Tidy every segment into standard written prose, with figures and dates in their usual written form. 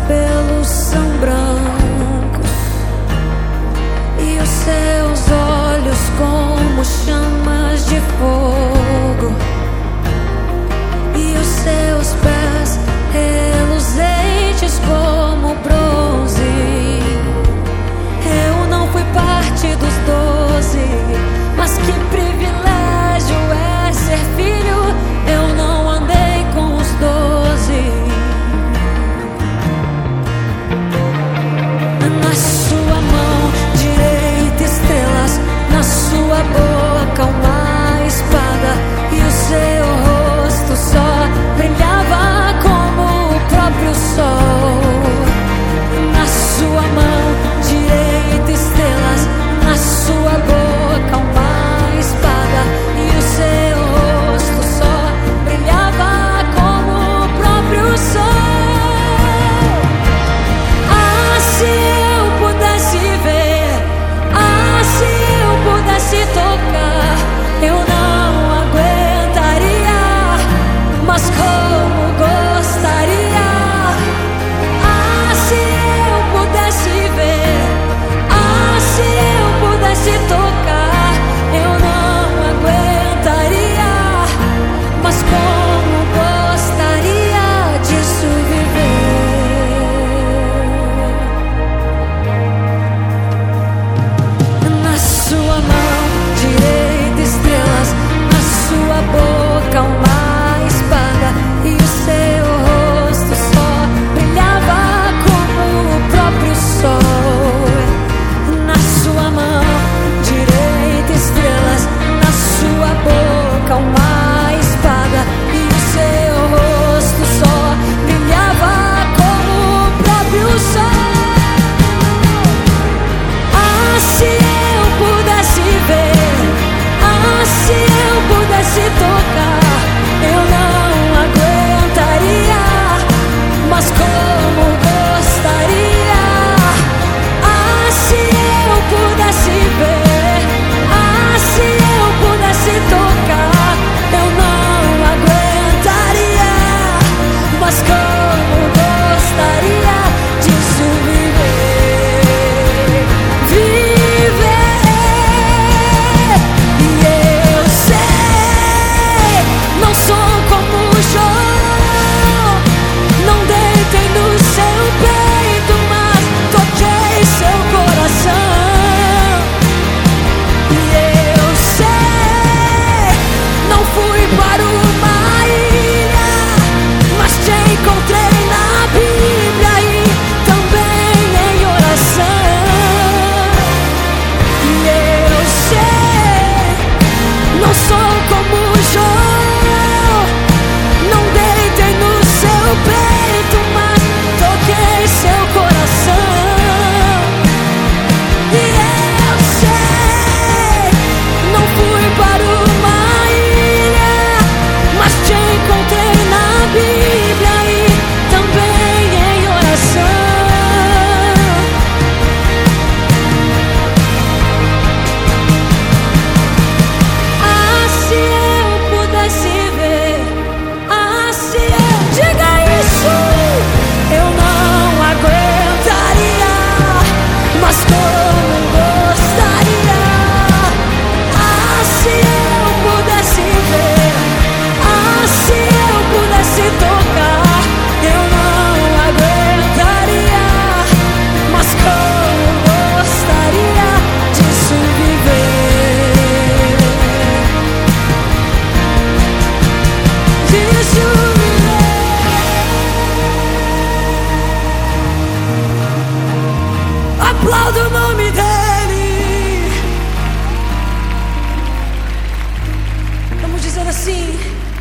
cabelos são brancos e os seus olhos como chamas de fogo, e os seus pés reluzentes como bronze. Eu não fui parte dos 12, mas que privilégio é ser filho. Eu não andei com os 12. Na sua mão direita estrelas, na sua boca uma espada, e o seu rosto só brilhava como o próprio sol. Na sua mão direita estrelas, na sua boca uma espada, e o seu rosto só brilhava como o próprio sol. Ah, se eu pudesse ver, ah, se eu pudesse tocar, eu não aguentaria, mas como gostaria. Ah, se eu pudesse ver, ah, se eu pudesse tocar, eu não aguentaria, mas como gostaria disso viver. Na sua mão direita estrelas, na sua boca uma espada, e o seu rosto só brilhava como o próprio sol. Na sua mão direita estrelas, na sua boca uma espada, e o seu rosto só brilhava como o próprio sol. Ah, se eu pudesse ver, ah, se eu pudesse tocar, eu não aguentaria, mas como gostaria. Ah, se eu pudesse ver, ah, se eu pudesse tocar, eu não aguentaria, mas como gostaria disso viver. Viver. E eu sei, não sou como Jó, não deitei no seu peito, mas toquei seu coração. E eu sei, não fui para uma ilha, mas te encontrei na Bíblia e também em oração. E eu sei, não sou como Jó, não deitei no seu peito, mas toquei seu coração. E eu sei, não fui para uma ilha, mas te encontrei na Bíblia e também em oração. Ah, se eu pudesse ver, ah, se eu... Diga isso! Eu não aguentaria, mas como gostaria. Ah, se eu pudesse ver, ah, se eu pudesse tocar, eu não aguentaria, mas como gostaria disso viver. Disso viver. Aplauda o nome dele. Vamos dizer assim: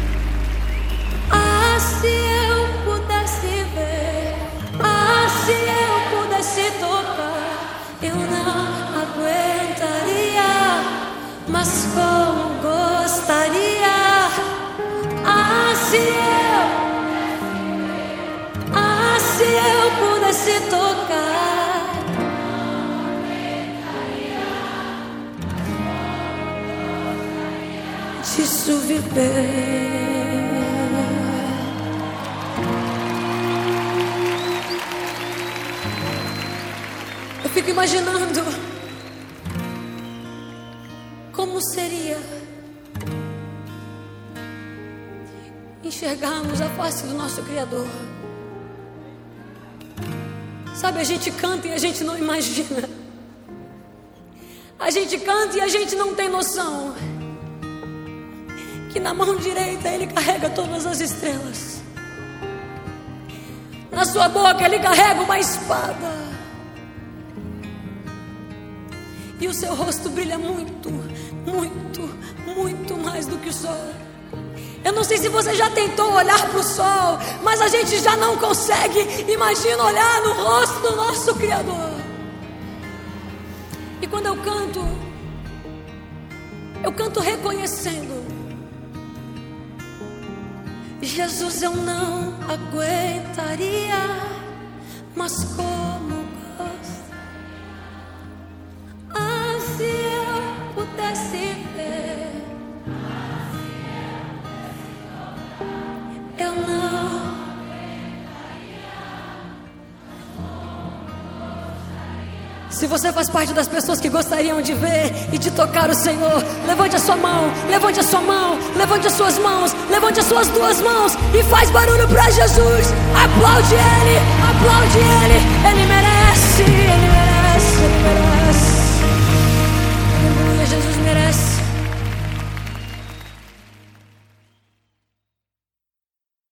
ah, se eu pudesse ver, ah, se eu pudesse tocar, eu não aguentaria, mas como gostaria. Ah, se eu pudesse tocar, disso viver. imaginando como seria enxergarmos a face do nosso Criador. Sabe, a gente canta e a gente não imagina. A gente canta e a gente não tem noção que na mão direita Ele carrega todas as estrelas. Na sua boca Ele carrega uma espada. E o seu rosto brilha muito, muito, muito mais do que o sol. Eu não sei se você já tentou olhar para o sol, mas a gente já não consegue. Imagina olhar no rosto do nosso Criador. E quando eu canto reconhecendo: Jesus, eu não aguentaria, mas como gostaria, se eu pudesse ver, eu não. Se você faz parte das pessoas que gostariam de ver e de tocar o Senhor, levante a sua mão, levante a sua mão, levante as suas mãos, levante as suas duas mãos e faz barulho para Jesus. Aplaude Ele, aplaude Ele. Ele merece, Ele merece, Ele merece. Aleluia, Jesus merece.